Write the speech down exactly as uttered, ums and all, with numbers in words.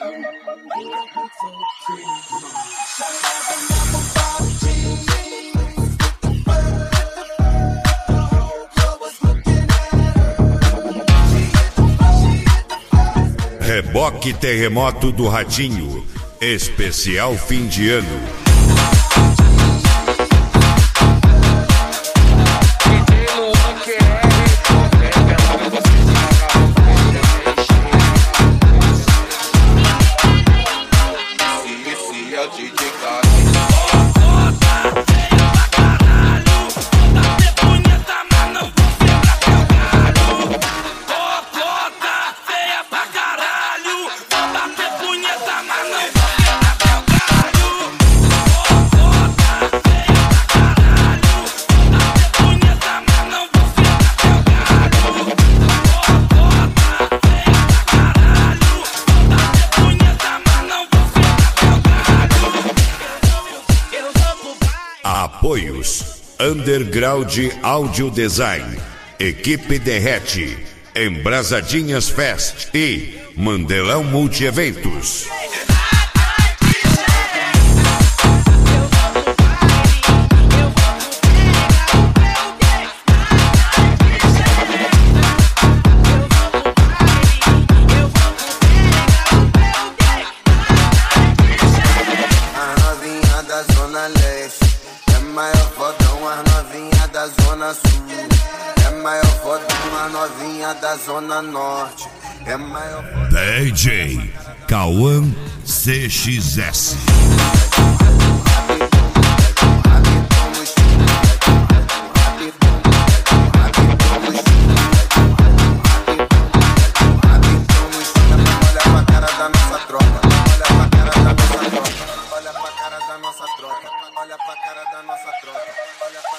Reboque Terremoto do Ratinho, especial fim de ano. Apoios: Underground Audio Design, Equipe Derrete, Embrasadinhas Fest e Mandelão Multieventos. Da Zona Norte é maior. D J Cauã C X S. Olha pra cara da nossa tropa, olha pra cara da nossa tropa, olha pra cara da nossa tropa, olha pra cara da nossa tropa, olha